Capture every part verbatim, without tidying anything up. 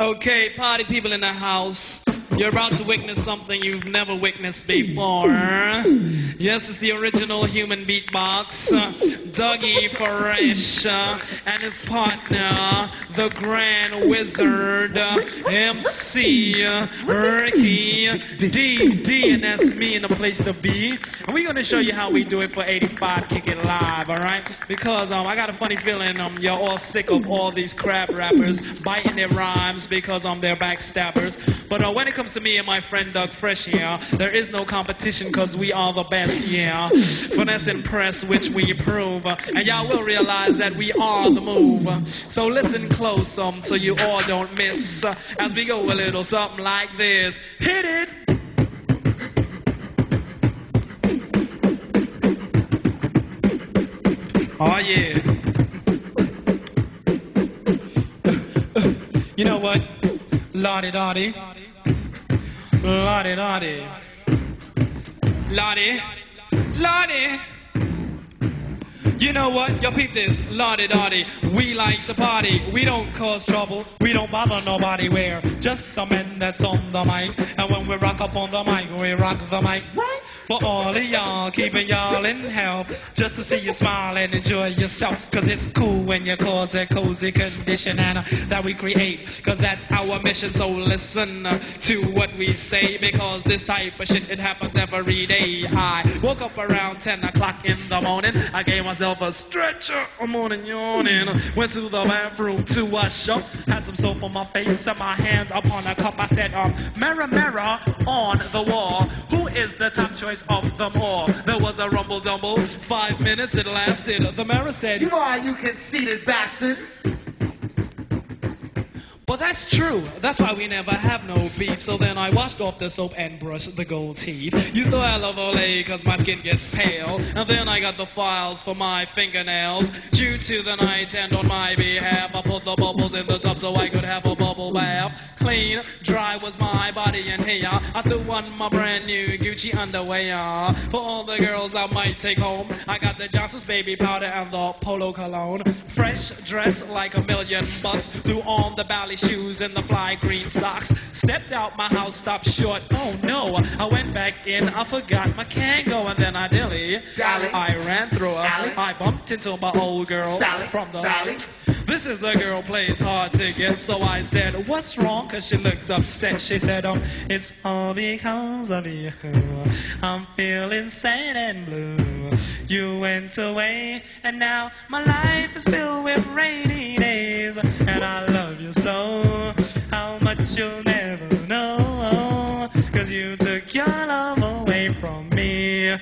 Okay, party people in the house. You're about to witness something you've never witnessed before. Yes, it's the original human beatbox. Uh, Dougie Fresh uh, and his partner, the Grand Wizard, uh, M C uh, Ricky D D, and that's me in the place to be. And we're gonna show you how we do it for eighty-five Kick It Live, all right? Because um, I got a funny feeling um, you're all sick of all these crap rappers biting their rhymes because um, they're backstabbers. But uh, when it comes to me and my friend Doug Fresh here, there is no competition because we are the best, yeah. Finesse and press, which we prove. Uh, and y'all will realize that we are the move. Uh, so listen close um, so you all don't miss uh, as we go a little something like this. Hit it! Oh yeah. You know what? Lottie-dottie. Lottie-dottie. Lottie. Lottie. You know what? Yo, peep this. Lottie-dottie. We like to party. We don't cause trouble. We don't bother nobody. We're just some men that's on the mic. And when we rock up on the mic, we rock the mic. Right? For all of y'all, keeping y'all in health, just to see you smile and enjoy yourself. Cause it's cool when you cause a cozy condition and uh, that we create, cause that's our mission. So listen uh, to what we say, because this type of shit, it happens every day. I woke up around ten o'clock in the morning. I gave myself a stretcher, a morning yawning. Went to the bathroom to wash up, had some soap on my face and my hand upon a cup. I said, um, mirror, mirror on the wall, who is the top choice of them all? There was a rumble dumble, five minutes it lasted. The mirror said, "You are, you conceited bastard." Well, that's true. That's why we never have no beef. So then I washed off the soap and brushed the gold teeth. Used to have Olay cause my skin gets pale. And then I got the files for my fingernails. Due to the night and on my behalf, I put the bubbles in the tub so I could have a bubble bath. Clean, dry was my body and hair. I threw on my brand new Gucci underwear. For all the girls I might take home, I got the Johnson's baby powder and the Polo cologne. Fresh dress like a million bucks. Threw on the ballet shoes and the fly green socks. Stepped out my house, stopped short. Oh no, I went back in, I forgot my Kango, and then I dilly. Dally. I ran through her. Sally. I bumped into my old girl Sally. from the Valley. This is a girl plays hard to get, so I said, what's wrong? Cause she looked upset. She said, um, it's all because of you. I'm feeling sad and blue. You went away, and now my life is filled with rainy days. And I love you so, how much you'll never know. Cause you took your love away from me.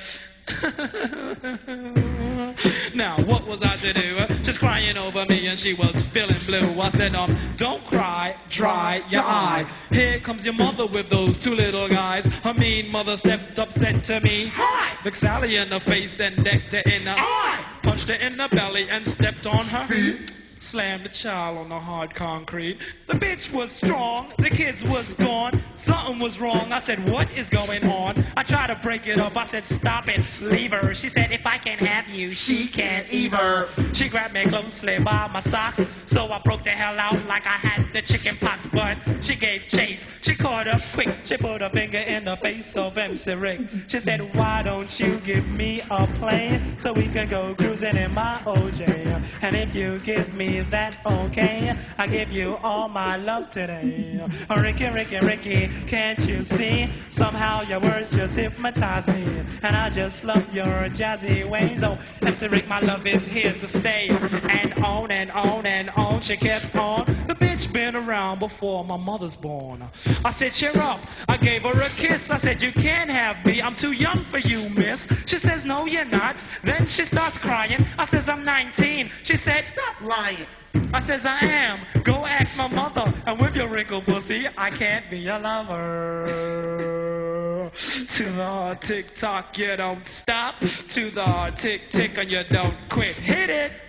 Now, what was I to do? She's crying over me and she was feeling blue. I said, um, don't cry, dry your eye. Here comes your mother with those two little guys. Her mean mother stepped up, said to me, hi. Looked Sally in the face and decked her in the eye. Punched her in the belly and stepped on her feet. Slammed the child on the hard concrete. The bitch was strong, the kids was gone. Something was wrong, I said, what is going on? I tried to break it up, I said, stop it, leave her. She said, if I can't have you, she can't either. She grabbed me closely by my socks, so I broke the hell out like I had the chicken pox. But she gave chase, she caught up quick. She put a finger in the face of M C Rick. She said, why don't you give me a plane so we can go cruising in my O J? And if you give me that, okay, I give you all my love today. Ricky, Ricky, Ricky, can't you see? Somehow your words just hypnotize me, and I just love your jazzy ways. Oh, M C Rick, my love is here to stay. And on and on and on she kept on. The bitch been around before my mother's born. I said, cheer up. I gave her a kiss. I said, you can't have me. I'm too young for you, miss. She says, no, you're not. Then she starts crying. I says, I'm nineteen. She said, Stop lying. I says, I am. Go ask my mother. And with your wrinkled pussy, I can't be your lover. To the hard tick tock, you don't stop. To the hard tick tick, and you don't quit. Hit it.